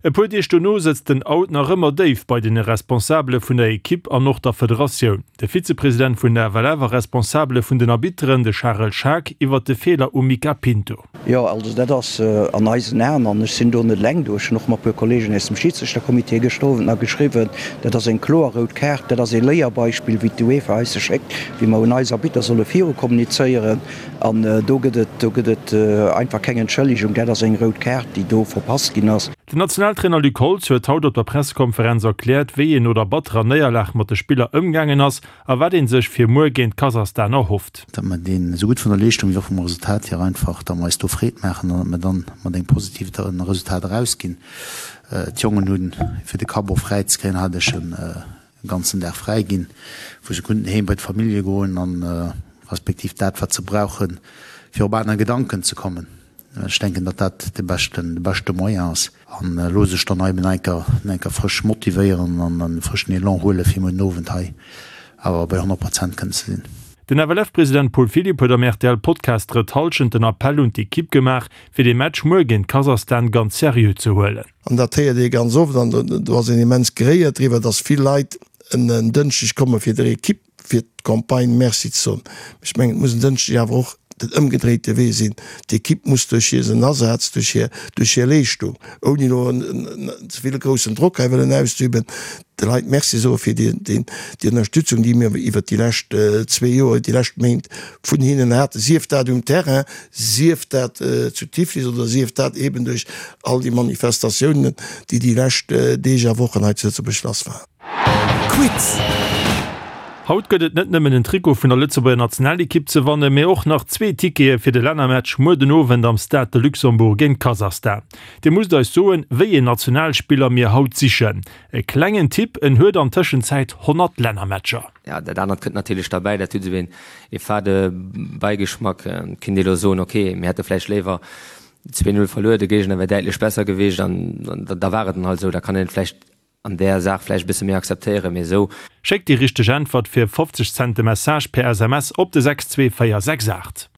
E puer Dich du no setzt den Out nach ëmmer Dave bei den Responsable vun der Ekipp an noch der Föderation. Der Vizepräsident vun der Valais war responsable vun den Arbiteren de Charles Schaak iwwer de Fehler Mika Pinto. Ja, also dat ass an eisen Ären an sinn do net leng duch noch mat pu Kolleggen es dem Schiedsrichterkomitee gestowen a geschriwen, dat ass eng Chlorrot kert, dat ass e Leierbeispiel wie d'UEFA heise schreckt, wie ma un eiser Biter solle Viro kommuniceieren an do gëtt einfach kengen Schëlligung, dat ass eng Rot kert, die do verpasst gin ass. Den Nationaltrainer Luc Holz huet haut op der Pressekonferenz erklärt, wie en oder batterer Neierlach mat de Spieler ëmgangen ass, a wat den sech fir Muer géint Kasachstan erhofft. Dat man den so gut von der Leistung wie vom Resultat hier einfach da meist du Fred machen und man dann man den positiv Resultat rausgehen. Die jungen nun für die Cabo Freizkein hatte schon ganzen Tag freigehen, wo sie konnten hin bei der Familie gehen und respektiv dat was zu brauchen, für urbane Gedanken zu kommen. Ich denke, dass das der beste Moyen ist. Und lose ich dann einfach frisch motivieren und einen frischen Elan holen für meinen Noventei. Aber bei 100% können sie sehen. Den AWF-Präsident Paul Philipp hat am RTL Podcast retalschend den Appell und die Kipp gemacht, für den Match morgen Kasachstan ganz seriös zu holen. Und das hat er ganz oft, du hast ein immens geredet, dass viel Leute in Dünschig kommen für die Kipp, für die Kampagne merci zu tun. Ich meine, muss ein Dünschig aber auch das umgedrehte Weg sein. Die Kipp muss durch ihren Ersatz, durch ihre Leistung, ohne nur einen viel großen Druck ausüben. Die Leute merci so für die Unterstützung, die mir über die letzten 2 Jahre, die letzten Monate von ihnen hat. Sie hat das im Terrain, sie hat das zu Tiflis oder sie hat das eben durch all die Manifestationen, die letzten Wochen heute zu beschlossen waren. Quiz! Haut gëtt net nëmmen den Triko vun der Lützeburger Nationalkipp ze wanne méi och nach 2 Tikee fir de Lännermatch Moden Owen am Stade de Luxemburg gen Kasachstan. De muss euch soen wéi en Nationalspieler mir haut sichen. E klengen Tipp en huet an Tëschenzeit 100 Lännermatscher. Ja, der andere könnte natürlich dabei, der tut so wen fade Beigeschmack, Kindelo so, okay, mir hätte vielleicht Lever 2-0 verloren, der Gegner wäre deutlich besser gewesen, dann da war es dann halt so, da kann er vielleicht an der Sache vielleicht ein bisschen mehr akzeptieren, mir so. Schickt die richtige Antwort für 50 Cent Message per SMS op de 62468.